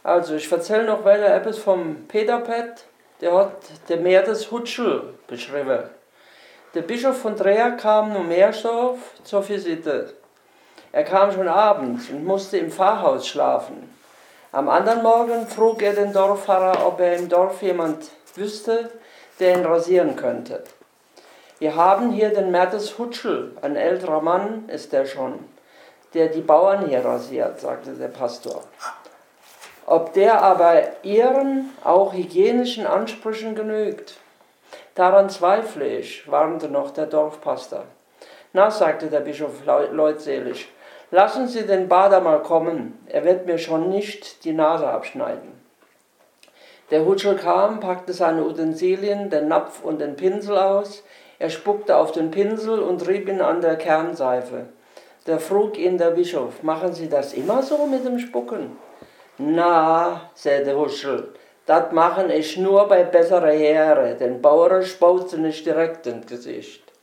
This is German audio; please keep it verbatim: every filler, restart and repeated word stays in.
Also, ich erzähle noch weiter etwas vom Peter Pett. Der hat den Mertes Hutschel beschrieben. Der Bischof von Dreher kam um Meersdorf zur Visite. Er kam schon abends und musste im Pfarrhaus schlafen. Am anderen Morgen frug er den Dorfpfarrer, ob er im Dorf jemand wüsste, der ihn rasieren könnte. Wir haben hier den Mertes Hutschel, ein älterer Mann ist er schon, der die Bauern hier rasiert, sagte der Pastor. Ob der aber ihren, auch hygienischen Ansprüchen genügt, daran zweifle ich, warnte noch der Dorfpastor. Na, sagte der Bischof leutselig, lassen Sie den Bader mal kommen, er wird mir schon nicht die Nase abschneiden. Der Hutschel kam, packte seine Utensilien, den Napf und den Pinsel aus, er spuckte auf den Pinsel und rieb ihn an der Kernseife. Da frug ihn der Bischof, machen Sie das immer so mit dem Spucken? Na, sagte Hutschel, das machen ich nur bei besserer Heere, den Bauern spaut sie nicht direkt ins Gesicht.